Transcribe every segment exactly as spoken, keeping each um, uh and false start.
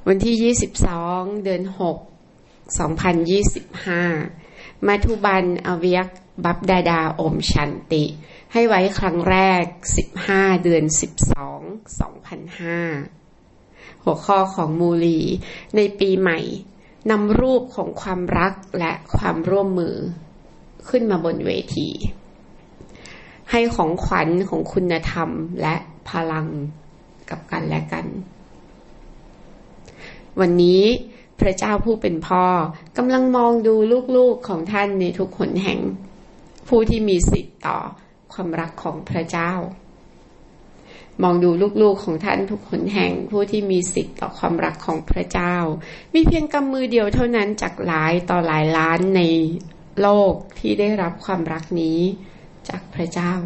วันที่ยี่สิบสองเดือนหก สองพันยี่สิบห้ามัทุบันอวิยกบัพดาดาโอมชันติให้ไว้ครั้งแรกสิบห้าเดือนสิบสอง สองพันห้าหัวข้อของมูลีในปีใหม่นำรูปของความรักและความร่วมมือขึ้นมาบนเวทีให้ของขวัญของคุณธรรมและพลังกับกันและกันวันนี้พระเจ้าผู้เป็นพ่อกำลังมองดูลูกๆของท่านในทุกหนแห่งผู้ที่มีสิทธิ์ต่อความรักของพระเจ้ามองดูลูกๆของท่านทุกหนแห่งผู้ที่มีสิทธิ์ต่อความรักของพระเจ้ามีเพียงกำมือเดียวเท่านั้นจากหลายต่อหลายล้านในโลกที่ได้รับความรักนี้จากพระเจ้า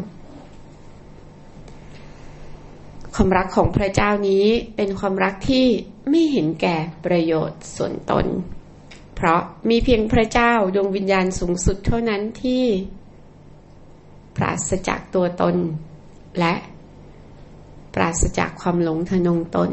ความรักของพระเจ้านี้เป็นความรักที่ไม่เห็นแก่ประโยชน์ส่วนตนเพราะมีเพียงพระเจ้าดวงวิญญาณสูงสุดเท่านั้นที่ปราศจากตัวตนและปราศจากความหลงทะนงตน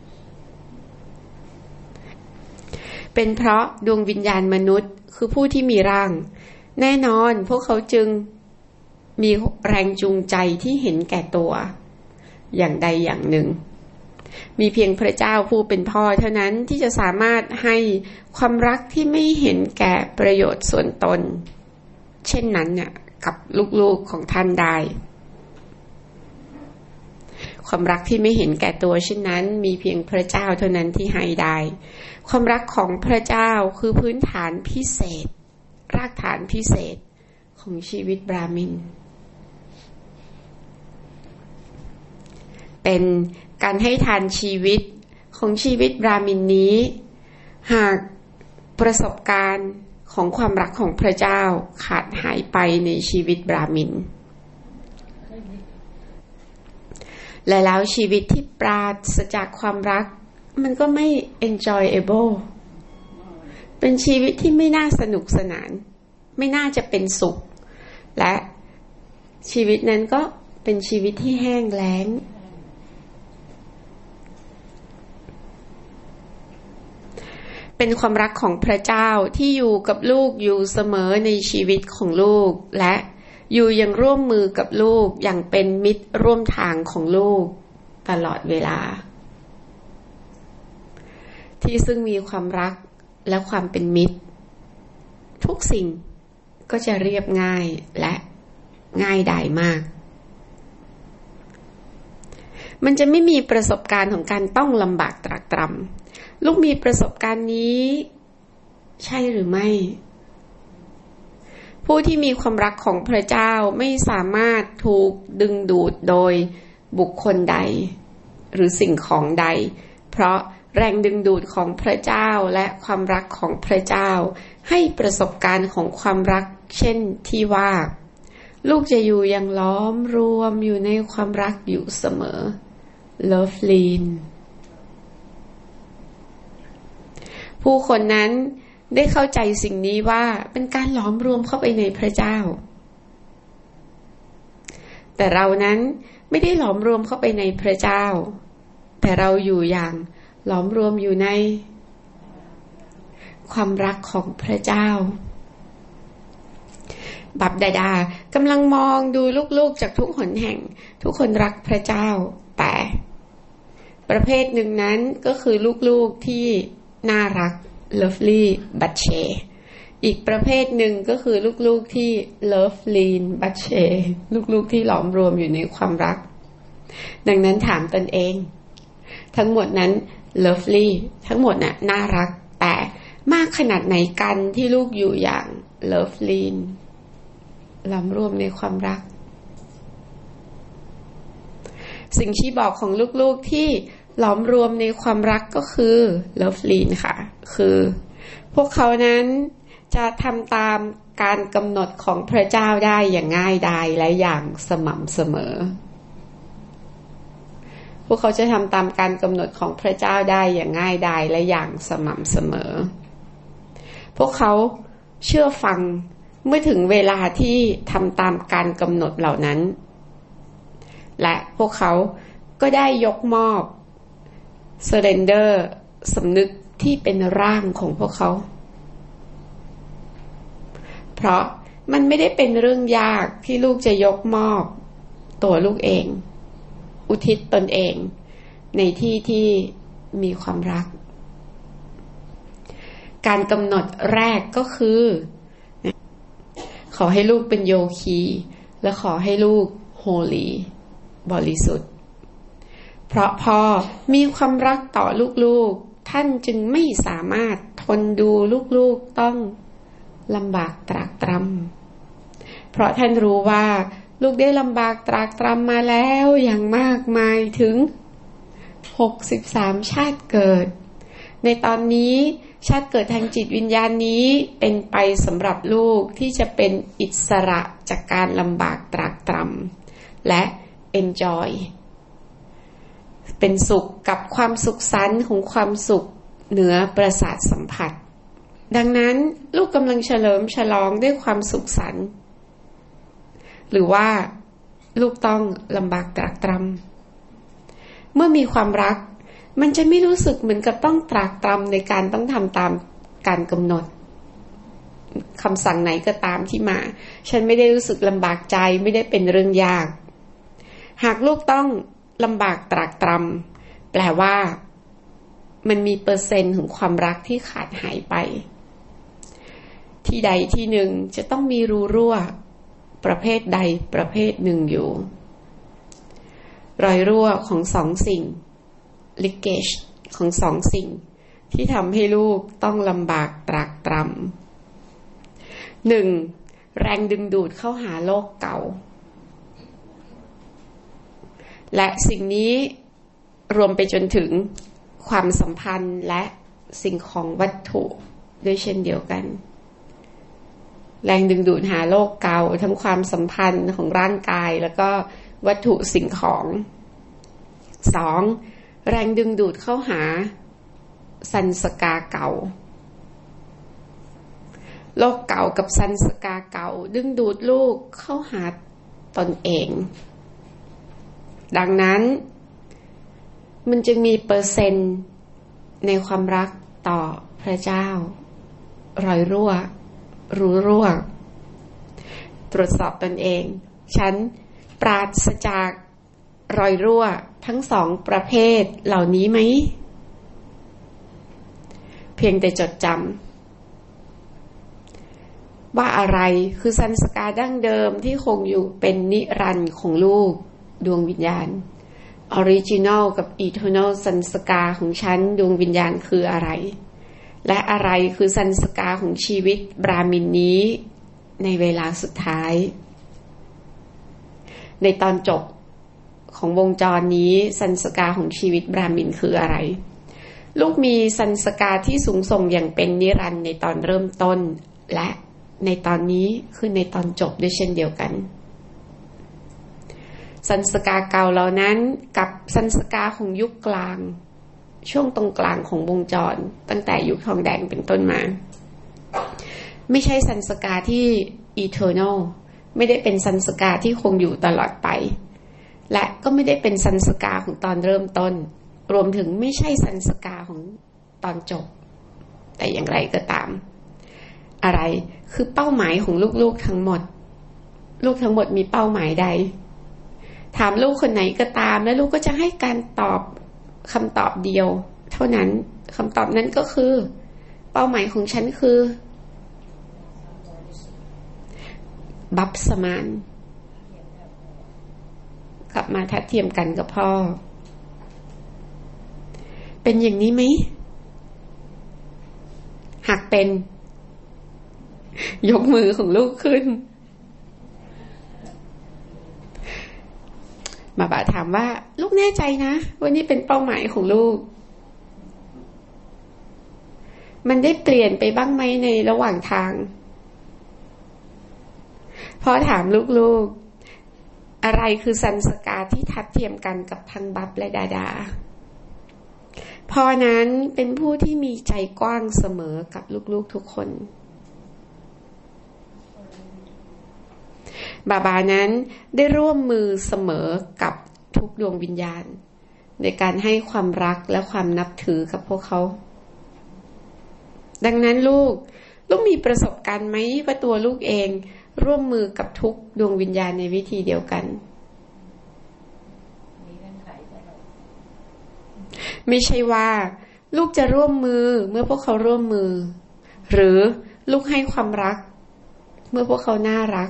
เป็นเพราะดวงวิญญาณมนุษย์คือผู้ที่มีร่างแน่นอนพวกเขาจึงมีแรงจูงใจที่เห็นแก่ตัวอย่างใดอย่างหนึ่งมีเพียงพระเจ้าผู้เป็นพ่อเท่านั้นที่จะสามารถให้ความรักที่ไม่เห็นแก่ประโยชน์ส่วนตนเช่นนั้นเนี่ยกับลูกๆของท่านได้ความรักที่ไม่เห็นแก่ตัวเช่นนั้นมีเพียงพระเจ้าเท่านั้นที่ให้ได้ความรักของพระเจ้าคือพื้นฐานพิเศษรากฐานพิเศษของชีวิตบราหมินเป็นการให้ทานชีวิตของชีวิตบราหมินนี้หากประสบการณ์ของความรักของพระเจ้าขาดหายไปในชีวิตบราหมินและแล้วชีวิตที่ปราศจากความรักมันก็ไม่ enjoyable เป็นชีวิตที่ไม่น่าสนุกสนานไม่น่าจะเป็นสุขและชีวิตนั้นก็เป็นชีวิตที่แห้งแล้งเป็นความรักของพระเจ้าที่อยู่กับลูกอยู่เสมอในชีวิตของลูกและอยู่ยังร่วมมือกับลูกอย่างเป็นมิตรร่วมทางของลูกตลอดเวลาที่ซึ่งมีความรักและความเป็นมิตรทุกสิ่งก็จะเรียบง่ายและง่ายดายมากมันจะไม่มีประสบการณ์ของการต้องลำบากตรากตรำลูกมีประสบการณ์นี้ใช่หรือไม่ผู้ที่มีความรักของพระเจ้าไม่สามารถถูกดึงดูดโดยบุคคลใดหรือสิ่งของใดเพราะแรงดึงดูดของพระเจ้าและความรักของพระเจ้าให้ประสบการณ์ของความรักเช่นที่ว่าลูกจะอยู่อย่างล้อมรวมอยู่ในความรักอยู่เสมอ Love Lean ผู้คนนั้นได้เข้าใจสิ่งนี้ว่าเป็นการหลอมรวมเข้าไปในพระเจ้าแต่เรานั้นไม่ได้หลอมรวมเข้าไปในพระเจ้าแต่เราอยู่อย่างหลอมรวมอยู่ในความรักของพระเจ้าบัพดาดากำลังมองดูลูกๆจากทุกหนแห่งทุกคนรักพระเจ้าแต่ประเภทหนึ่งนั้นก็คือลูกๆที่น่ารักlovely but shy อีกประเภทหนึ่งก็คือลูกๆที่ love lean but shy ลูกๆที่หลอมรวมอยู่ในความรักดังนั้นถามตนเองทั้งหมดนั้น lovely ทั้งหมดน่ะน่ารักแต่มากขนาดไหนกันที่ลูกอยู่อย่าง love lean หลอมรวมในความรักสิ่งชี้บอกของลูกๆที่หลอมรวมในความรักก็คือ Love Lean ค่ะคือพวกเขานั้นจะทำตามการกำหนดของพระเจ้าได้อย่างง่ายดายและอย่างสม่ำเสมอพวกเขาจะทำตามการกำหนดของพระเจ้าได้อย่างง่ายดายและอย่างสม่ำเสมอพวกเขาเชื่อฟังเมื่อถึงเวลาที่ทำตามการกำหนดเหล่านั้นและพวกเขาก็ได้ยกมอบ surrender สำนึกที่เป็นร่างของพวกเขาเพราะมันไม่ได้เป็นเรื่องยากที่ลูกจะยกมอบตัวลูกเองอุทิศตนเองในที่ที่มีความรักการกำหนดแรกก็คือขอให้ลูกเป็นโยคีและขอให้ลูกโฮลีบริสุทธิ์เพราะพอมีความรักต่อลูกๆท่านจึงไม่สามารถทนดูลูกๆต้องลำบากตรากตรำเพราะท่านรู้ว่าลูกได้ลำบากตรากตรำมาแล้วอย่างมากมายถึงหกสิบสามชาติเกิดในตอนนี้ชาติเกิดทางจิตวิญญาณนี้เป็นไปสำหรับลูกที่จะเป็นอิสระจากการลำบากตรากตรำและ enjoy เป็นสุขกับความสุขสันต์ของความสุขเหนือประสาทสัมผัสดังนั้นลูกกำลังเฉลิมฉลองด้วยความสุขสันต์หรือว่าลูกต้องลำบากตรากตรำเมื่อมีความรักมันจะไม่รู้สึกเหมือนกับต้องตรากตรำในการต้องทำตามการกำหนดคำสั่งไหนก็ตามที่มาฉันไม่ได้รู้สึกลำบากใจไม่ได้เป็นเรื่องยากหากลูกต้องลำบากตรากตรำแปลว่ามันมีเปอร์เซ็นต์ของความรักที่ขาดหายไปที่ใดที่หนึ่งจะต้องมีรูรั่วประเภทใดประเภทหนึ่งอยู่รอยรั่วของสองสิ่งleakage ของสองสิ่งที่ทำให้ลูกต้องลำบากตรากตรำหนึ่งแรงดึงดูดเข้าหาโลกเก่าและสิ่งนี้รวมไปจนถึงความสัมพันธ์และสิ่งของวัตถุด้วยเช่นเดียวกันแรงดึงดูดหาโลกเก่าทั้งความสัมพันธ์ของร่างกายแล้วก็วัตถุสิ่งของสองแรงดึงดูดเข้าหาสันสกาเก่าโลกเก่ากับสันสกาเก่าดึงดูดลูกเข้าหาตนเองดังนั้นมันจึงมีเปอร์เซ็นต์ในความรักต่อพระเจ้ารอยรั่วรู้รั่วตรวจสอบตนเองฉันปราศจากรอยรั่วทั้งสองประเภทเหล่านี้ไหมเพียงแต่จดจำว่าอะไรคือสันสกาดั้งเดิมที่คงอยู่เป็นนิรันดร์ของลูกดวงวิญญาณออริจินัลกับอีเทอร์นัลสันสกาของฉันดวงวิญญาณคืออะไรและอะไรคือสันสกาของชีวิตบราหมินนี้ในเวลาสุดท้ายในตอนจบของวงจรนี้สันสกาของชีวิตบราหมินคืออะไรลูกมีสันสกาที่สูงส่งอย่างเป็นนิรันดร์ในตอนเริ่มต้นและในตอนนี้คือในตอนจบด้วยเช่นเดียวกันสันสกาเก่าเหล่านั้นกับสันสกาของยุคกลางช่วงตรงกลางของวงจรตั้งแต่ยุคทองแดงเป็นต้นมาไม่ใช่สันสกาที่ eternal ไม่ได้เป็นสันสกาที่คงอยู่ตลอดไปและก็ไม่ได้เป็นสันสกาของตอนเริ่มต้นรวมถึงไม่ใช่สันสกาของตอนจบแต่อย่างไรก็ตามอะไรคือเป้าหมายของลูกๆทั้งหมดลูกทั้งหมดมีเป้าหมายใดถามลูกคนไหนก็ตามแล้วลูกก็จะให้การตอบคำตอบเดียวเท่านั้นคำตอบนั้นก็คือเป้าหมายของฉันคือบัพสมานกลับมาทัดเทียมกันกับพ่อเป็นอย่างนี้ไหมหากเป็นยกมือของลูกขึ้นมาบาถามว่าลูกแน่ใจนะว่านี่เป็นเป้าหมายของลูกมันได้เปลี่ยนไปบ้างไหมในระหว่างทางพอถามลูกๆอะไรคือสันสกาที่ทัดเทียมกันกับทั้งบัพและดาดาพ่อนั้นเป็นผู้ที่มีใจกว้างเสมอกับลูกๆทุกคนบาบานั้นได้ร่วมมือเสมอกับทุกดวงวิญญาณในการให้ความรักและความนับถือกับพวกเขาดังนั้นลูกลูกมีประสบการณ์ไหมว่าตัวลูกเองร่วมมือกับทุกดวงวิญญาณในวิธีเดียวกันไม่ใช่ว่าลูกจะร่วมมือเมื่อพวกเขาร่วมมือหรือลูกให้ความรักเมื่อพวกเขาน่ารัก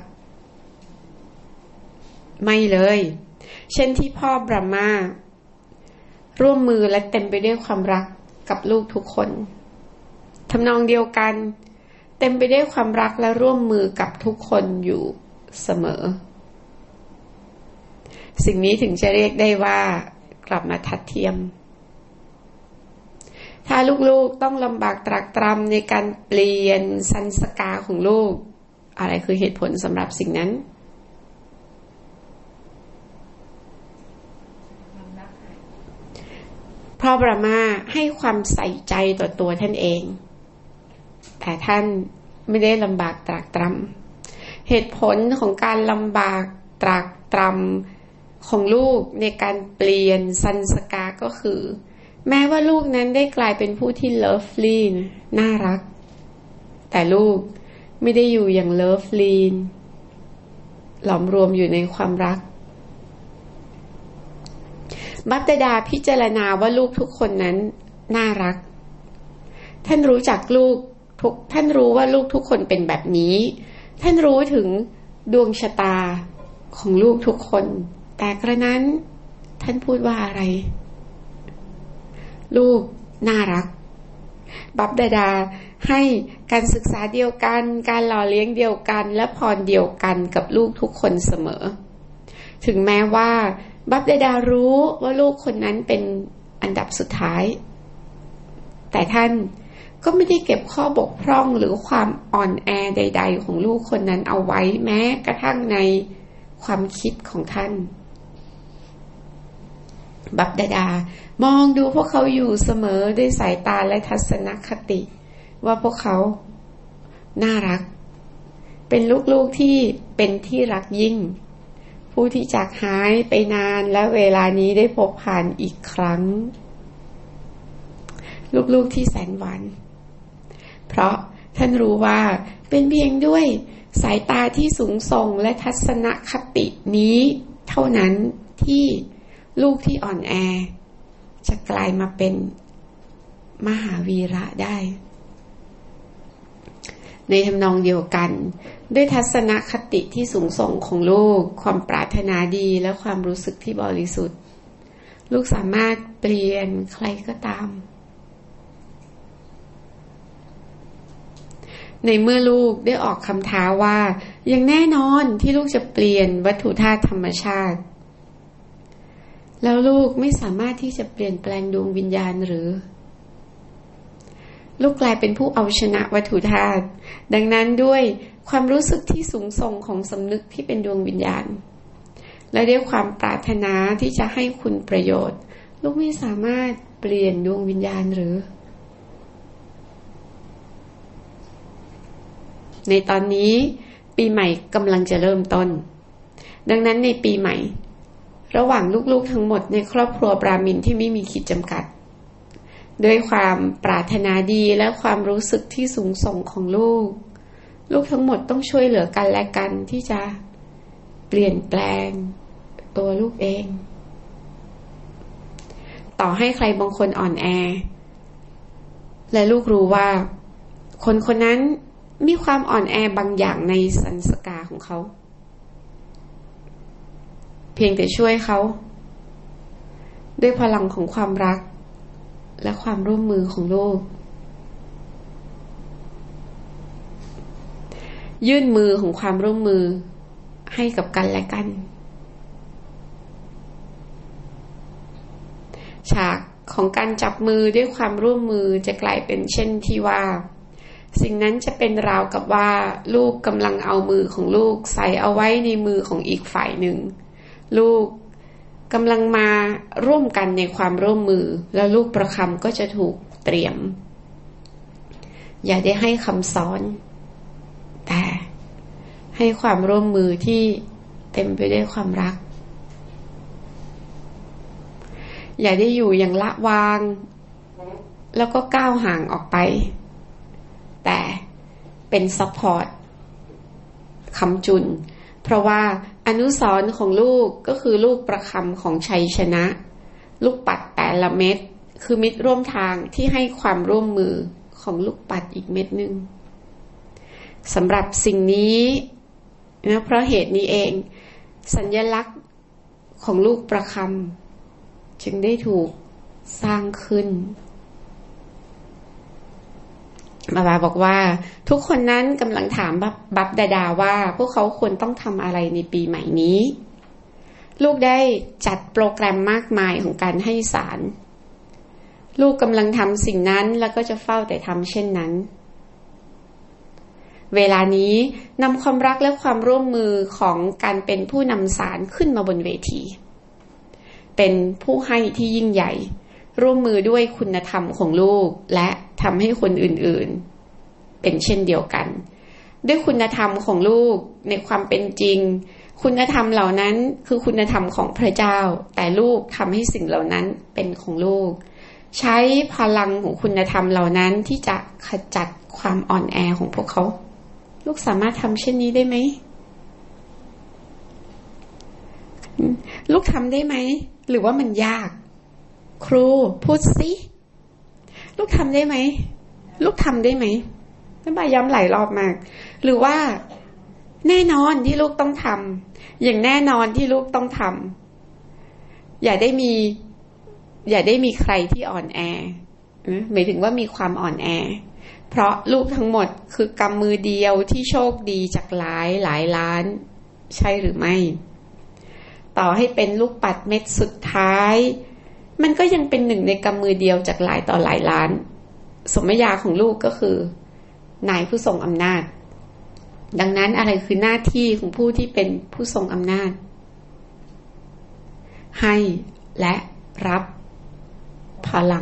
ไม่เลยเช่นที่พ่อบรามาร่วมมือและเต็มไปด้วยความรักกับลูกทุกคนทำนองเดียวกันเต็มไปด้วยความรักและร่วมมือกับทุกคนอยู่เสมอสิ่งนี้ถึงจะเรียกได้ว่ากลับมาทัดเทียมถ้าลูกๆต้องลำบากตรากตรำในการเปลี่ยนสันสกาของลูกอะไรคือเหตุผลสำหรับสิ่งนั้นเพราะบรามาให้ความใส่ใจต่อตัวท่านเองแต่ท่านไม่ได้ลำบากตรากตรำเหตุผลของการลำบากตรากตรำของลูกในการเปลี่ยนสันสกาก็คือแม้ว่าลูกนั้นได้กลายเป็นผู้ที่ lovely น่ารักแต่ลูกไม่ได้อยู่อย่าง lovely หลอมรวมอยู่ในความรักบัพดาพิจารณาว่าลูกทุกคนนั้นน่ารักท่านรู้จักลูกทุกท่านรู้ว่าลูกทุกคนเป็นแบบนี้ท่านรู้ถึงดวงชะตาของลูกทุกคนแต่กระนั้นท่านพูดว่าอะไรลูกน่ารักบัพดาให้การศึกษาเดียวกันการหล่อเลี้ยงเดียวกันและพรเดียวกันกับลูกทุกคนเสมอถึงแม้ว่าบัพดารู้ว่าลูกคนนั้นเป็นอันดับสุดท้ายแต่ท่านก็ไม่ได้เก็บข้อบกพร่องหรือความอ่อนแอใดๆของลูกคนนั้นเอาไว้แม้กระทั่งในความคิดของท่านบัพดามองดูพวกเขาอยู่เสมอด้วยสายตาและทัศนคติว่าพวกเขาน่ารักเป็นลูกๆที่เป็นที่รักยิ่งผู้ที่จากหายไปนานและเวลานี้ได้พบผ่านอีกครั้งลูกๆที่แสนหวานเพราะท่านรู้ว่าเป็นเพียงด้วยสายตาที่สูงส่งและทัศนคตินี้เท่านั้นที่ลูกที่อ่อนแอจะกลายมาเป็นมหาวีระได้ในทำนองเดียวกันด้วยทัศนคติที่สูงส่งของลูกความปรารถนาดีและความรู้สึกที่บริสุทธิ์ลูกสามารถเปลี่ยนใครก็ตามในเมื่อลูกได้ออกคำท้าว่าอย่างแน่นอนที่ลูกจะเปลี่ยนวัตถุธาตุธรรมชาติแล้วลูกไม่สามารถที่จะเปลี่ยนแปลงดวงวิญญาณหรือลูกกลายเป็นผู้เอาชนะวัตถุธาตุดังนั้นด้วยความรู้สึกที่สูงส่งของสำนึกที่เป็นดวงวิญญาณและด้วยความปรารถนาที่จะให้คุณประโยชน์ลูกไม่สามารถเปลี่ยนดวงวิญญาณหรือในตอนนี้ปีใหม่กำลังจะเริ่มต้นดังนั้นในปีใหม่ระหว่างลูกๆทั้งหมดในครอบครัวบราหมินที่ไม่มีขีดจำกัดด้วยความปรารถนาดีและความรู้สึกที่สูงส่งของลูกลูกทั้งหมดต้องช่วยเหลือกันและกันที่จะเปลี่ยนแปลงตัวลูกเองต่อให้ใครบางคนอ่อนแอและลูกรู้ว่าคนคนนั้นมีความอ่อนแอบางอย่างในสันสกาของเขาเพียงแต่ช่วยเขาด้วยพลังของความรักและความร่วมมือของลูกยื่นมือของความร่วมมือให้กับกันและกันฉากของการจับมือด้วยความร่วมมือจะกลายเป็นเช่นที่ว่าสิ่งนั้นจะเป็นราวกับว่าลูกกำลังเอามือของลูกใส่เอาไว้ในมือของอีกฝ่ายหนึ่งลูกกำลังมาร่วมกันในความร่วมมือแล้วลูกประคำก็จะถูกเตรียมอย่าได้ให้คำสอนแต่ให้ความร่วมมือที่เต็มไปด้วยความรักอย่าได้อยู่อย่างละวางแล้วก็ก้าวห่างออกไปแต่เป็นซัพพอร์ตคำจุนเพราะว่าอนุสรณ์ของลูกก็คือลูกประคำของชัยชนะลูกปัดแต่ละเม็ดคือมิตรร่วมทางที่ให้ความร่วมมือของลูกปัดอีกเม็ดนึงสำหรับสิ่งนี้นะเพราะเหตุนี้เองสัญลักษณ์ของลูกประคำจึงได้ถูกสร้างขึ้นบาบาบอกว่าทุกคนนั้นกำลังถามบับบับดาดาว่าพวกเขาควรต้องทำอะไรในปีใหม่นี้ลูกได้จัดโปรแกรมมากมายของการให้สารลูกกำลังทำสิ่งนั้นแล้วก็จะเฝ้าแต่ทำเช่นนั้นเวลานี้นำความรักและความร่วมมือของการเป็นผู้นำสารขึ้นมาบนเวทีเป็นผู้ให้ที่ยิ่งใหญ่ร่วมมือด้วยคุณธรรมของลูกและทำให้คนอื่นๆเป็นเช่นเดียวกันด้วยคุณธรรมของลูกในความเป็นจริงคุณธรรมเหล่านั้นคือคุณธรรมของพระเจ้าแต่ลูกทำให้สิ่งเหล่านั้นเป็นของลูกใช้พลังของคุณธรรมเหล่านั้นที่จะขจัดความอ่อนแอของพวกเขาลูกสามารถทำเช่นนี้ได้ไหมลูกทำได้ไหมหรือว่ามันยากครูพูดสิลูกทำได้ไหมลูกทำได้ไหมแม่บายย้ำหลายรอบมากหรือว่าแน่นอนที่ลูกต้องทำอย่างแน่นอนที่ลูกต้องทำอย่าได้มีอย่าได้มีใครที่อ่อนแอหมายถึงว่ามีความอ่อนแอเพราะลูกทั้งหมดคือกำมือเดียวที่โชคดีจากหลายหลายล้านใช่หรือไม่ต่อให้เป็นลูกปัดเม็ดสุดท้ายมันก็ยังเป็นหนึ่งในกำมือเดียวจากหลายต่อหลายล้านสมญาของลูกก็คือนายผู้ทรงอำนาจดังนั้นอะไรคือหน้าที่ของผู้ที่เป็นผู้ทรงอำนาจให้และรับพลัง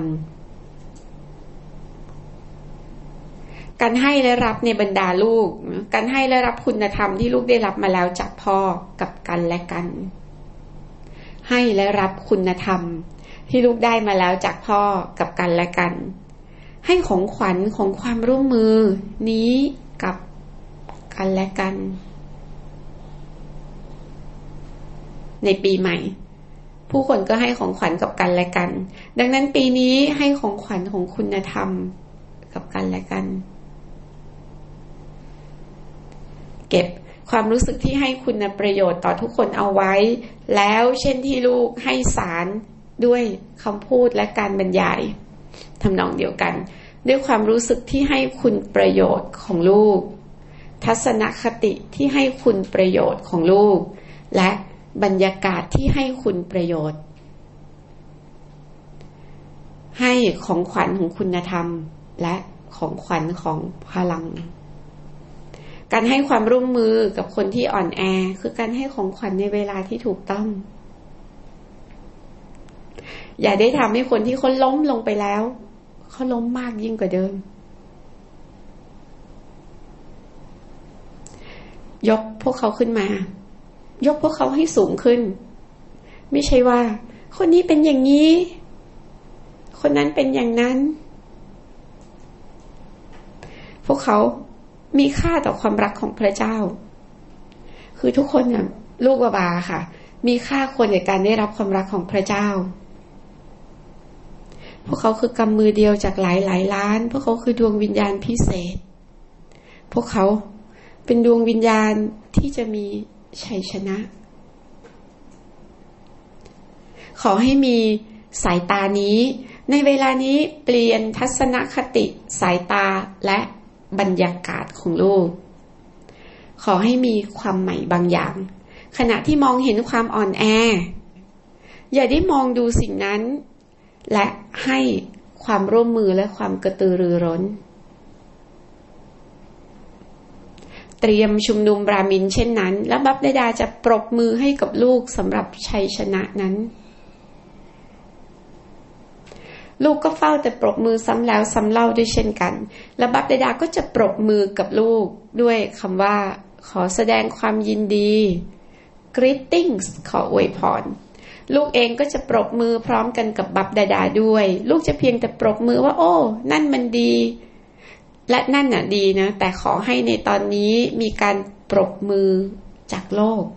การให้และรับในบรรดาลูกการให้และรับคุณธรรมที่ลูกได้รับมาแล้วจากพ่อกับกันและกันให้และรับคุณธรรมที่ลูกได้มาแล้วจากพ่อกับกันและกันให้ของขวัญของความร่วมมือนี้กับกันและกันในปีใหม่ผู้คนก็ให้ของขวัญกับกันและกันดังนั้นปีนี้ให้ของขวัญของคุณธรรมกับกันและกันเก็บความรู้สึกที่ให้คุณประโยชน์ต่อทุกคนเอาไว้แล้วเช่นที่ลูกให้สารด้วยคำพูดและการบรรยายทำนองเดียวกันด้วยความรู้สึกที่ให้คุณประโยชน์ของลูกทัศนคติที่ให้คุณประโยชน์ของลูกและบรรยากาศที่ให้คุณประโยชน์ให้ของขวัญของคุณธรรมและของขวัญของพลังการให้ความร่วมมือกับคนที่อ่อนแอคือการให้ของขวัญในเวลาที่ถูกต้องอย่าได้ทำให้คนที่เขาล้มลงไปแล้วเขาล้มมากยิ่งกว่าเดิมยกพวกเขาขึ้นมายกพวกเขาให้สูงขึ้นไม่ใช่ว่าคนนี้เป็นอย่างนี้คนนั้นเป็นอย่างนั้นพวกเขามีค่าต่อความรักของพระเจ้าคือทุกคนน่ะลูกบาบาค่ะมีค่าควรในการได้รับความรักของพระเจ้าพวกเขาคือกำมือเดียวจากหลายหลายล้านพวกเขาคือดวงวิญญาณพิเศษพวกเขาเป็นดวงวิญญาณที่จะมีชัยชนะขอให้มีสายตานี้ในเวลานี้เปลี่ยนทัศนคติสายตาและบรรยากาศของลูกขอให้มีความใหม่บางอย่างขณะที่มองเห็นความอ่อนแออย่าได้มองดูสิ่งนั้นและให้ความร่วมมือและความกระตือรือร้นเตรียมชุมนุมบรามินเช่นนั้นและบัพดาดาจะปรบมือให้กับลูกสำหรับชัยชนะนั้นลูกก็เฝ้าแต่ปรบมือซ้ำแล้วซ้ำเล่าด้วยเช่นกันและบัพดาดาก็จะปรบมือกับลูกด้วยคำว่าขอแสดงความยินดี greetings ขออวยพรลูกเองก็จะปรบมือพร้อมกันกับบับดาดาด้วยลูกจะเพียงแต่ปรบมือว่าโอ้นั่นมันดีและนั่นน่ะดีนะแต่ขอให้ในตอนนี้มีการปรบมือจากโลก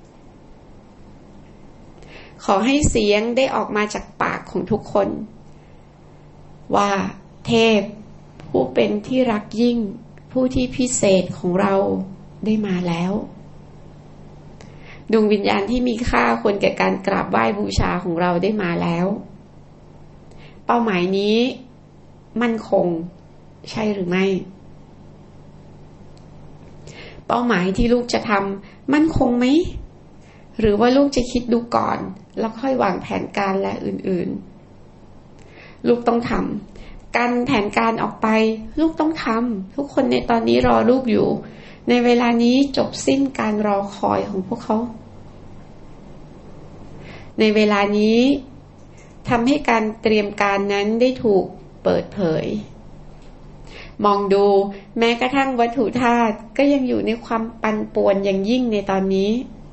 ขอให้เสียงได้ออกมาจากปากของทุกคนว่าเทพผู้เป็นที่รักยิ่งผู้ที่พิเศษของเราได้มาแล้วดวงวิญญาณที่มีค่าควรแก่การกราบไหว้บูชาของเราได้มาแล้วเป้าหมายนี้มั่นคงใช่หรือไม่เป้าหมายที่ลูกจะทำมั่นคงไหมหรือว่าลูกจะคิดดูก่อนแล้วค่อยวางแผนการและอื่นๆลูกต้องทำการแผนการออกไปลูกต้องทำทุกคนในตอนนี้รอลูกอยู่ในเวลานี้จบสิ้นการรอคอยของพวกเขาในเวลานี้ทำให้การเตรียมการนั้นได้ถูกเปิดเผยมองดูแม้กระทั่งวัตถุธาตุก็ยังอยู่ในความปั่นป่วนอย่างยิ่งในตอนนี้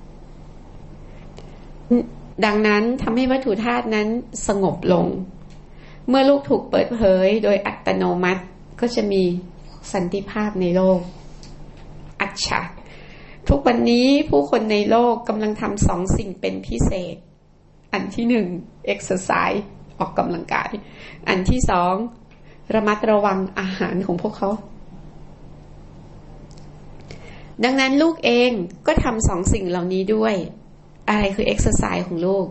ดังนั้นทำให้วัตถุธาตุนั้นสงบลงเมื่อลูกถูกเปิดเผยโดยอัตโนมัติก็จะมีสันติภาพในโลกอัจฉริยะทุกวันนี้ผู้คนในโลกกำลังทำสองสิ่งเป็นพิเศษอันที่หนึ่ง exercise ออกกำลังกายอันที่สองระมัดระวังอาหารของพวกเขาดังนั้นลูกเองก็ทำสองสิ่งเหล่านี้ด้วยอะไรคือ exercise ของลูก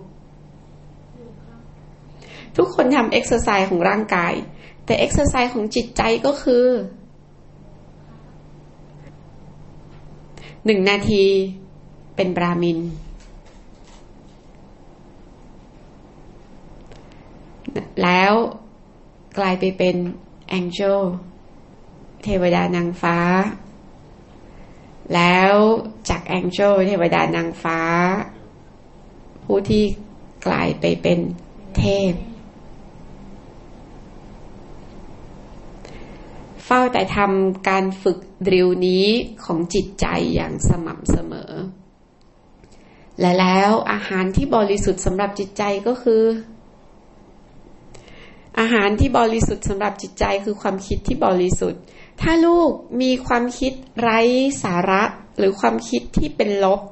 ทุกคนทำ exercise ของร่างกายแต่ exercise ของจิตใจก็คือหนึ่งนาทีเป็นบราหมินแล้วกลายไปเป็นแองเจลเทวดานางฟ้าแล้วจากแองเจลเทวดานางฟ้าผู้ที่กลายไปเป็นเทพเฝ้าแต่ทำการฝึกดริลนี้ของจิตใจอย่างสม่ำเสมอและแล้วอาหารที่บริสุทธิ์สำหรับจิตใจก็คืออาหารที่บริสุทธิ์สำหรับจิตใจคือความคิดที่บริสุทธิ์ถ้าลูกมีความคิดไร้สาระหรือความคิดที่เป็นลบ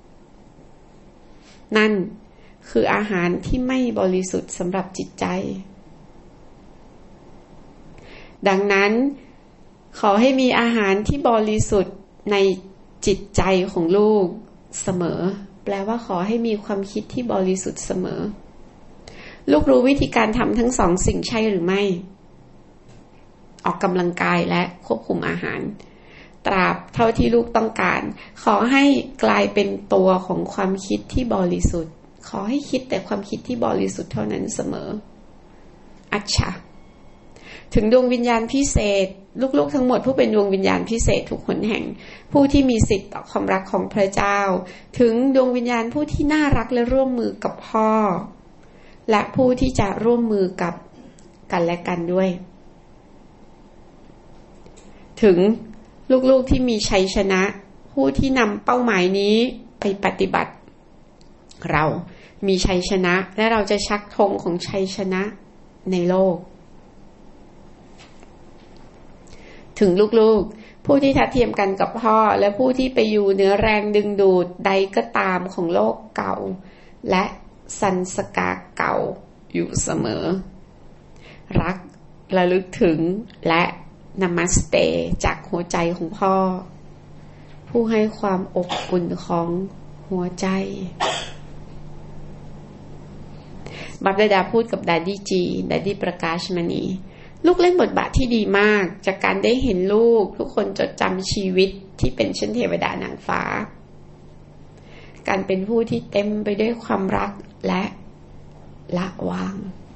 นั่นคืออาหารที่ไม่บริสุทธิ์สำหรับจิตใจดังนั้นขอให้มีอาหารที่บริสุทธิ์ในจิตใจของลูกเสมอแปลว่าขอให้มีความคิดที่บริสุทธิ์เสมอลูกรู้วิธีการทำทั้งสองสิ่งใช่หรือไม่ออกกำลังกายและควบคุมอาหารตราบเท่าที่ลูกต้องการขอให้กลายเป็นตัวของความคิดที่บริสุทธิ์ขอให้คิดแต่ความคิดที่บริสุทธิ์เท่านั้นเสมออัจฉริยะถึงดวงวิญญาณพิเศษลูกๆทั้งหมดผู้เป็นดวงวิญญาณพิเศษทุกหนแห่งผู้ที่มีสิทธิ์ต่อความรักของพระเจ้าถึงดวงวิญญาณผู้ที่น่ารักและร่วมมือกับพ่อและผู้ที่จะร่วมมือกับกันและกันด้วยถึงลูกๆที่มีชัยชนะผู้ที่นำเป้าหมายนี้ไปปฏิบัติเรามีชัยชนะและเราจะชักธงของชัยชนะในโลกถึงลูกๆผู้ที่ทัดเทียมกันกับพ่อและผู้ที่ไปอยู่เหนือแรงดึงดูดใดก็ตามของโลกเก่าและสันสกาเก่าอยู่เสมอรักระลึกถึงและนามัสเตจากหัวใจของพ่อผู้ให้ความอบอุ่นของหัวใจบัพดาดาพูดกับดาดี้จีดาดี้ประกาศมณีลูกเล่นบทบาทที่ดีมากจากการได้เห็นลูกทุกคนจดจำชีวิตที่เป็นเช่นเทวดานางฟ้าการเป็นผู้ที่เต็มไปด้วยความรักและละวาง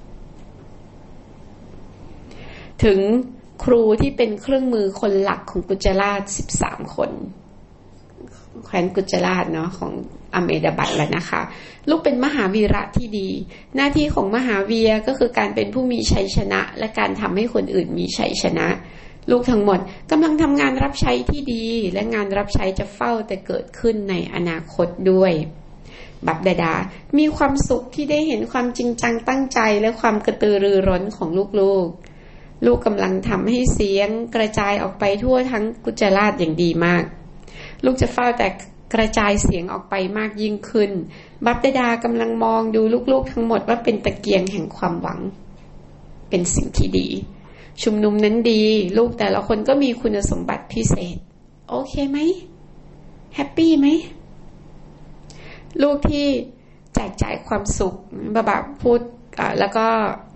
ถึงครูที่เป็นเครื่องมือคนหลักของกุจราชสิบสามคนแคว้นกุจราชเนาะของอเมดาบัตแล้วนะคะลูกเป็นมหาวีระที่ดีหน้าที่ของมหาเวียก็คือการเป็นผู้มีชัยชนะและการทำให้คนอื่นมีชัยชนะลูกทั้งหมดกำลังทำงานรับใช้ที่ดีและงานรับใช้จะเฝ้าแต่เกิดขึ้นในอนาคตด้วยบัพดาดามีความสุขที่ได้เห็นความจริงจังตั้งใจและความกระตือรือร้นของลูกๆลูกกำลังทำให้เสียงกระจายออกไปทั่วทั้งกุจราชอย่างดีมากลูกจะเฝ้าแต่กระจายเสียงออกไปมากยิ่งขึ้นบัพดาดากำลังมองดูลูกๆทั้งหมดว่าเป็นตะเกียงแห่งความหวังเป็นสิ่งที่ดีชุมนุมนั้นดีลูกแต่ละคนก็มีคุณสมบัติพิเศษโอเคไหมแฮปปี้ไหมลูกที่แจกจ่ายความสุขบาบาพูดแล้วก็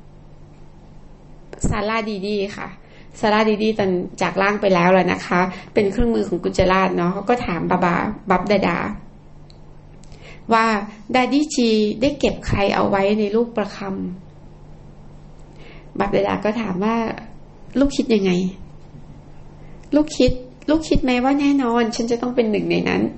ซาร่าดีดีค่ะซาร่าดีดีตอนจากล่างไปแล้วแหละนะคะเป็นเครื่องมือของกุจราชเนาะเขาก็ถามบาบาบัพดาดาว่าดาดี้จีได้เก็บใครเอาไว้ในลูกประคำบัพดาดาก็ถามว่าลูกคิดยังไงลูกคิดลูกคิดไหมว่าแน่นอนฉันจะต้องเป็นหนึ่งในนั้น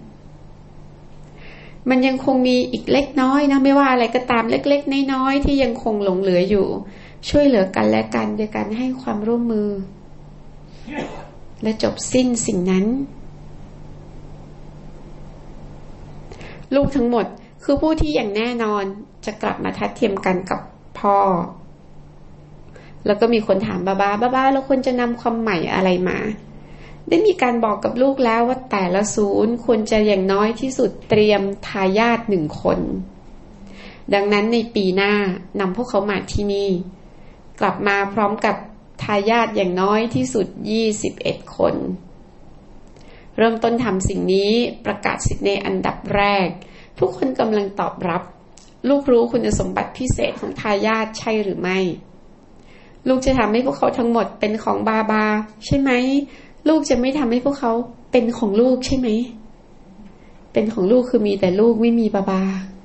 มันยังคงมีอีกเล็กน้อยนะไม่ว่าอะไรก็ตามเล็กๆน้อยๆที่ยังคงหลงเหลืออยู่ช่วยเหลือกันและกันโดยการให้ความร่วมมือและจบสิ้นสิ่งนั้นลูกทั้งหมดคือผู้ที่อย่างแน่นอนจะกลับมาทัดเทียมกันกับพ่อแล้วก็มีคนถามบ้าบ้าบ้าบ้าแล้วควรจะนำความใหม่อะไรมาได้มีการบอกกับลูกแล้วว่าแต่ละศูนย์ควรจะอย่างน้อยที่สุดเตรียมทายาทหนึ่งคนดังนั้นในปีหน้านำพวกเขามาที่นี่กลับมาพร้อมกับทายาทอย่างน้อยที่สุดยี่สิบเอ็ดคนเริ่มต้นทำสิ่งนี้ประกาศสิทธิ์ในอันดับแรกทุกคนกำลังตอบรับลูกรู้คุณสมบัติพิเศษของทายาทใช่หรือไม่ลูกจะทำให้พวกเขาทั้งหมดเป็นของบาบาใช่ไหมลูกจะไม่ทำให้พวกเขาเป็นของลูกใช่ไหมเป็นของลูกคือมีแต่ลูกไม่มีบาบา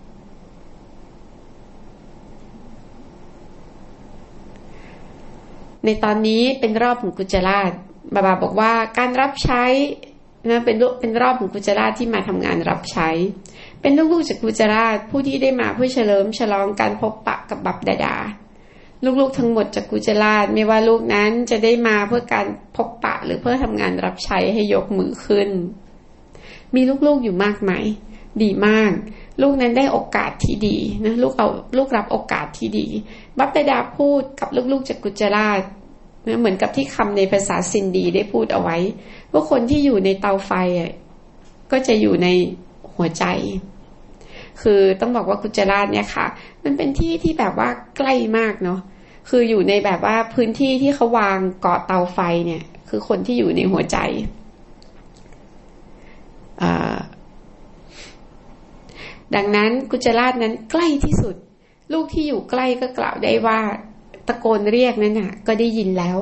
ในตอนนี้เป็นรอบของกุจราชบาบาบอกว่าการรับใช้นะเป็นเป็นรอบของกุจราชที่มาทำงานรับใช้เป็นลูกๆจากกุจราชผู้ที่ได้มาเพื่อเฉลิมฉลองการพบปะกับบัพดาดาลูกๆทั้งหมดจากกุจราชไม่ว่าลูกนั้นจะได้มาเพื่อการพบปะหรือเพื่อทำงานรับใช้ให้ยกมือขึ้นมีลูกๆอยู่มากมายดีมากลูกนั้นได้โอกาสที่ดีนะลูกเอาลูกรับโอกาสที่ดีบัพดาดาพูดกับลูกๆจากกุจราชนะเหมือนกับที่คำในภาษาซินดีได้พูดเอาไว้ว่าคนที่อยู่ในเตาไฟก็จะอยู่ในหัวใจคือต้องบอกว่ากุจราชเนี่ยค่ะมันเป็นที่ที่แบบว่าใกล้มากเนาะคืออยู่ในแบบว่าพื้นที่ที่เขาวางเกาะเตาไฟเนี่ยคือคนที่อยู่ในหัวใจดังนั้นกุจราชนั้นใกล้ที่สุดลูกที่อยู่ใกล้ก็กล่าวได้ว่าตะโกนเรียกนั้นน่ะก็ได้ยินแล้ว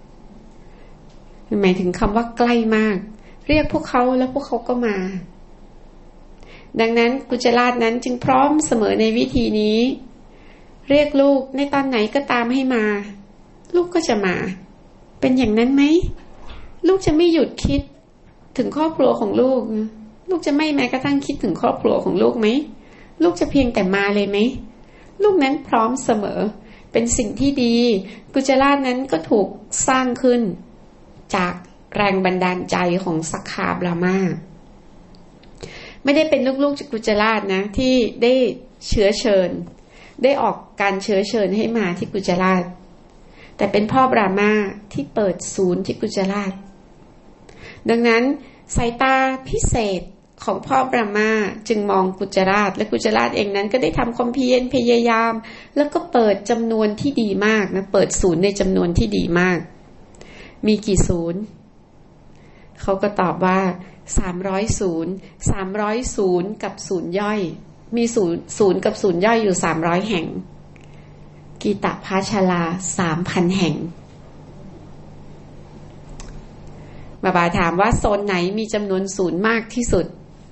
หมายถึงคำว่าใกล้มากเรียกพวกเขาแล้วพวกเขาก็มาดังนั้นกุจราชนั้นจึงพร้อมเสมอในวิธีนี้เรียกลูกในตอนไหนก็ตามให้มาลูกก็จะมาเป็นอย่างนั้นไหมลูกจะไม่หยุดคิดถึงครอบครัวของลูกลูกจะไม่แม้กระทั่งคิดถึงครอบครัวของลูกไหมลูกจะเพียงแต่มาเลยไหมลูกนั้นพร้อมเสมอเป็นสิ่งที่ดีกุจราชนั้นก็ถูกสร้างขึ้นจากแรงบันดาลใจของสักขาบรามาไม่ได้เป็นลูกๆจากกุจราชนะที่ได้เชื้อเชิญได้ออกการเชื้อเชิญให้มาที่กุจราชแต่เป็นพ่อบรามาที่เปิดศูนย์ที่กุจราชดังนั้นสายตาพิเศษของพ่อบรามาจึงมองกุจราชและกุจราชเองนั้นก็ได้ทำความเพียรพยายามแล้วก็เปิดจำนวนที่ดีมากนะเปิดศูนย์ในจำนวนที่ดีมากมีกี่ศูนย์เขาก็ตอบว่าสามร้อยศูนย์ สามร้อยศูนย์กับศูนย์ย่อยมีศูนย์ศูนย์กับศูนย์ย่อยอยู่สามร้อยแห่งกีตภาชาลา สามพัน แห่งบาบาถามว่าโซนไหนมีจำนวนศูนย์มากที่สุด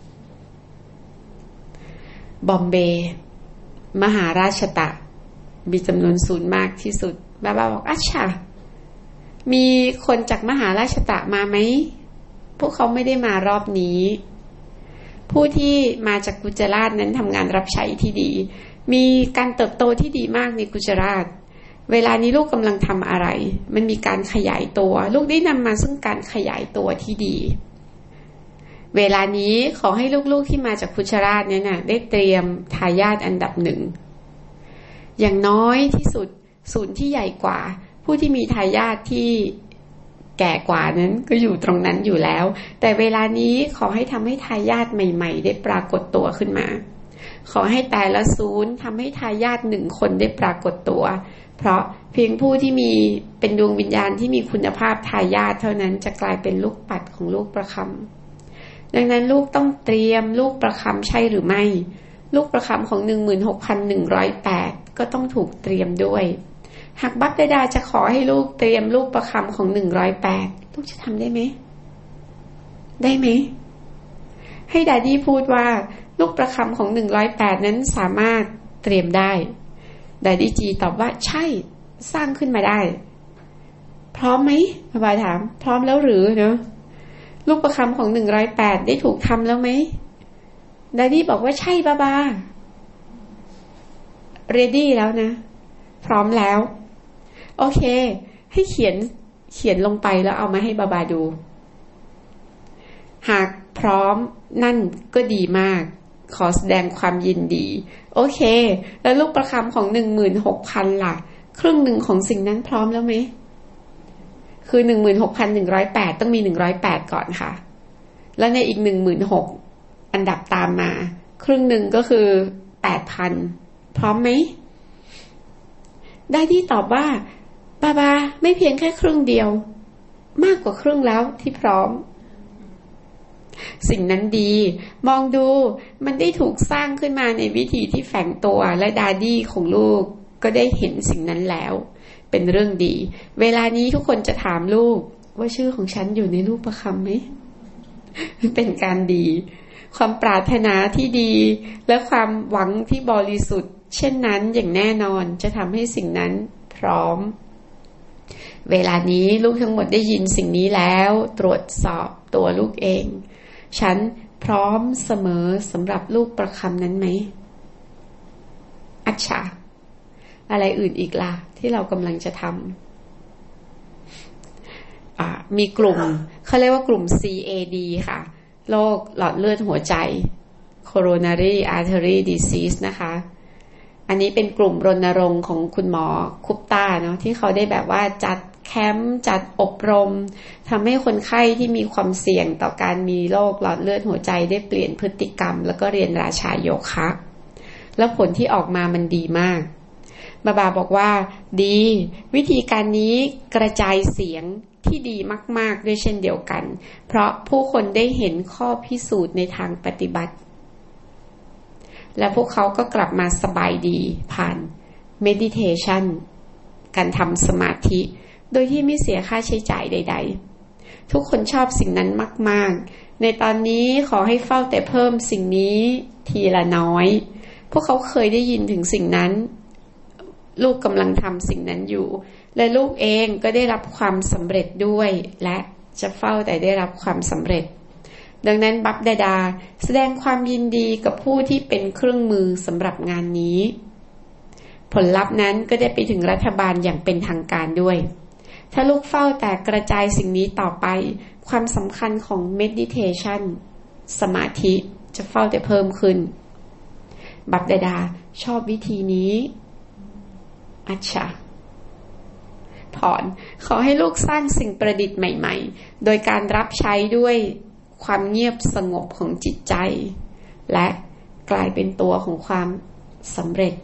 บอมเบย์มหาราชตะมีจำนวนศูนย์มากที่สุดบาบาบอกอัชชามีคนจากมหาราชตะมาไหมพวกเขาไม่ได้มารอบนี้ผู้ที่มาจากกุจราชนั้นทำงานรับใช้ที่ดีมีการเติบโตที่ดีมากในกุจราชเวลานี้ลูกกำลังทำอะไรมันมีการขยายตัวลูกได้นำมาซึ่งการขยายตัวที่ดีเวลานี้ขอให้ลูกๆที่มาจากคุชราชเนี่ยนะได้เตรียมทายาทอันดับหนึ่งอย่างน้อยที่สุดศูนย์ที่ใหญ่กว่าผู้ที่มีทายาทที่แก่กว่านั้นก็อยู่ตรงนั้นอยู่แล้วแต่เวลานี้ขอให้ทำให้ทายาทใหม่ๆได้ปรากฏตัวขึ้นมาขอให้แต่ละศูนย์ทำให้ทายาทหนึ่งคนได้ปรากฏตัวเพราะเพียงผู้ที่มีเป็นดวงวิญญาณที่มีคุณภาพทายาทเท่านั้นจะกลายเป็นลูกปัดของลูกประคำดังนั้นลูกต้องเตรียมลูกประคำใช่หรือไม่ลูกประคำของ หนึ่งหมื่นหกพันหนึ่งร้อยแปด ก็ต้องถูกเตรียมด้วยหากบัพเดดาจะขอให้ลูกเตรียมลูกประคำของหนึ่งร้อยแปดลูกจะทำได้ไหมได้ไหมให้ดาดี้พูดว่าลูกประคำของหนึ่งร้อยแปดนั้นสามารถเตรียมได้ดาดี้จีตอบว่าใช่สร้างขึ้นมาได้พร้อมไหมบาบาถามพร้อมแล้วหรือเนอะลูกประคำของหนึ่งร้อยแปดได้ถูกทำแล้วไหมดาดี้บอกว่าใช่บาบา ready แล้วนะพร้อมแล้วโอเคให้เขียนเขียนลงไปแล้วเอามาให้บาบาดูหากพร้อมนั่นก็ดีมากขอแสดงความยินดีโอเคแล้วลูกประคำของ หนึ่งหมื่นหกพัน ล่ะครึ่งหนึ่งของสิ่งนั้นพร้อมแล้วไหมคือ หนึ่งหมื่นหกพันหนึ่งร้อยแปด ต้องมีหนึ่งร้อยแปดก่อนค่ะแล้วในอีก หนึ่งหมื่นหกพัน อันดับตามมาครึ่งหนึ่งก็คือ แปดพัน พร้อมไหมได้ที่ตอบว่าบาบาไม่เพียงแค่ครึ่งเดียวมากกว่าครึ่งแล้วที่พร้อมสิ่งนั้นดีมองดูมันได้ถูกสร้างขึ้นมาในวิธีที่แฝงตัวและดาดี้ของลูกก็ได้เห็นสิ่งนั้นแล้วเป็นเรื่องดีเวลานี้ทุกคนจะถามลูกว่าชื่อของฉันอยู่ในลูกประคำไหม เป็นการดีความปรารถนาที่ดีและความหวังที่บริสุทธิ์เช่นนั้นอย่างแน่นอนจะทำให้สิ่งนั้นพร้อมเวลานี้ลูกทั้งหมดได้ยินสิ่งนี้แล้วตรวจสอบตัวลูกเองฉันพร้อมเสมอสำหรับลูกประคำนั้นไหมอัจฉาอะไรอื่นอีกล่ะที่เรากำลังจะทำมีกลุ่มเขาเรียกว่ากลุ่ม ซี เอ ดี ค่ะโรคหลอดเลือดหัวใจ coronary artery disease นะคะอันนี้เป็นกลุ่มรณรงค์ของคุณหมอคุปตาเนาะที่เขาได้แบบว่าจัดแคมป์จัดอบรมทำให้คนไข้ที่มีความเสี่ยงต่อการมีโรคหลอดเลือดหัวใจได้เปลี่ยนพฤติกรรมแล้วก็เรียนราชาโยคะแล้วผลที่ออกมามันดีมากบาบาบอกว่าดีวิธีการนี้กระจายเสียงที่ดีมากๆด้วยเช่นเดียวกันเพราะผู้คนได้เห็นข้อพิสูจน์ในทางปฏิบัติและพวกเขาก็กลับมาสบายดีผ่าน meditation การทำสมาธิโดยที่ไม่เสียค่าใช้จ่ายใดๆทุกคนชอบสิ่งนั้นมากๆในตอนนี้ขอให้เฝ้าแต่เพิ่มสิ่งนี้ทีละน้อยพวกเขาเคยได้ยินถึงสิ่งนั้นลูกกำลังทำสิ่งนั้นอยู่และลูกเองก็ได้รับความสำเร็จด้วยและจะเฝ้าแต่ได้รับความสำเร็จดังนั้นบัพดาดาแสดงความยินดีกับผู้ที่เป็นเครื่องมือสำหรับงานนี้ผลลัพธ์นั้นก็ได้ไปถึงรัฐบาลอย่างเป็นทางการด้วยถ้าลูกเฝ้าแต่กระจายสิ่งนี้ต่อไปความสำคัญของ meditation สมาธิจะเฝ้าแต่เพิ่มขึ้นบัพดาดาชอบวิธีนี้อัจฉาถอนขอให้ลูกสร้างสิ่งประดิษฐ์ใหม่ๆโดยการรับใช้ด้วยความเงียบสงบของจิตใจและกลายเป็นตัวของความสำเร็จ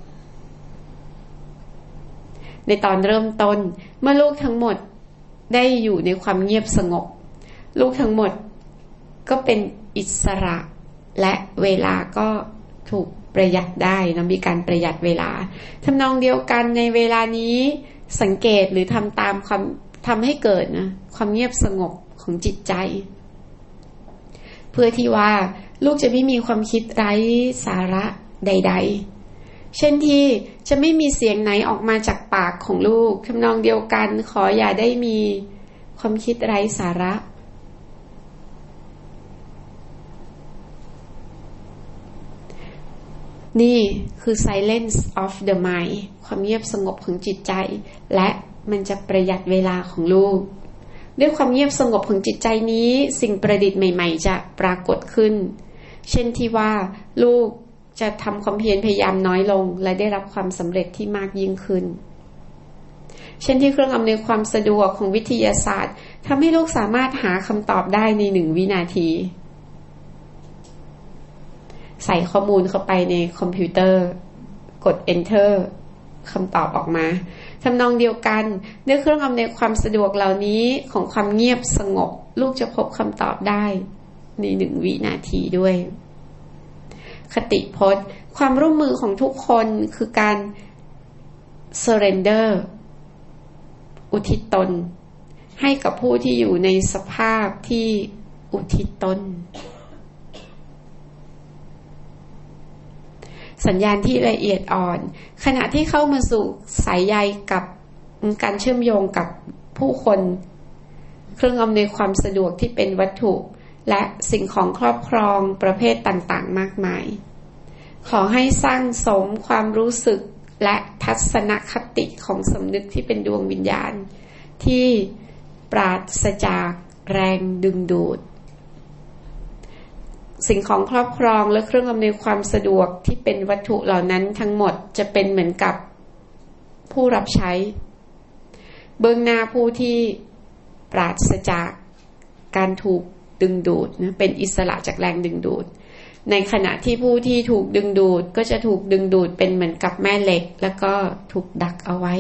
ในตอนเริ่มต้นเมื่อลูกทั้งหมดได้อยู่ในความเงียบสงบลูกทั้งหมดก็เป็นอิสระและเวลาก็ถูกประหยัดได้นะมีการประหยัดเวลาทำนองเดียวกันในเวลานี้สังเกตหรือทำตามความทำให้เกิดนะความเงียบสงบของจิตใจเพื่อที่ว่าลูกจะไม่มีความคิดไร้สาระใดๆเช่นที่จะไม่มีเสียงไหนออกมาจากปากของลูกทำนองเดียวกันขออย่าได้มีความคิดไร้สาระนี่คือ silence of the mind ความเงียบสงบของจิตใจและมันจะประหยัดเวลาของลูกด้วยความเงียบสงบของจิตใจนี้สิ่งประดิษฐ์ใหม่ๆจะปรากฏขึ้นเช่นที่ว่าลูกจะทำความเพียรพยายามน้อยลงและได้รับความสำเร็จที่มากยิ่งขึ้นเช่นที่เครื่องอำนวยความสะดวกของวิทยาศาสตร์ทำให้ลูกสามารถหาคำตอบได้ในหนึ่งวินาทีใส่ข้อมูลเข้าไปในคอมพิวเตอร์กด enter คำตอบออกมาทำนองเดียวกันด้วยเครื่องอำนวยความสะดวกเหล่านี้ของความเงียบสงบลูกจะพบคำตอบได้ในหนึ่งวินาทีด้วยคติพจน์ความร่วมมือของทุกคนคือการ surrender อุทิศตนให้กับผู้ที่อยู่ในสภาพที่อุทิศตนสัญญาณที่ละเอียดอ่อนขณะที่เข้ามาสู่สายใยกับการเชื่อมโยงกับผู้คนเครื่องอำนวยความสะดวกที่เป็นวัตถุและสิ่งของครอบครองประเภทต่างๆมากมายขอให้สร้างสมความรู้สึกและทัศนคติของสำนึกที่เป็นดวงวิญญาณที่ปราศจากแรงดึงดูดสิ่งของครอบครองและเครื่องอำนวยความสะดวกที่เป็นวัตถุเหล่านั้นทั้งหมดจะเป็นเหมือนกับผู้รับใช้เบื้องหน้าผู้ที่ปราศจากการถูกดึงดูดนะเป็นอิสระจากแรงดึงดูดในขณะที่ผู้ที่ถูกดึงดูดก็จะถูกดึงดูดเป็นเหมือนกับแม่เหล็กแล้วก็ถูกดักเอาไว้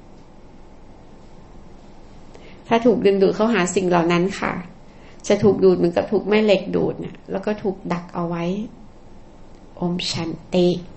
ถ้าถูกดึงดูดเข้าหาสิ่งเหล่านั้นค่ะจะถูกดูดเหมือนกับถูกแม่เหล็กดูดเนี่ยแล้วก็ถูกดักเอาไว้อมชันติ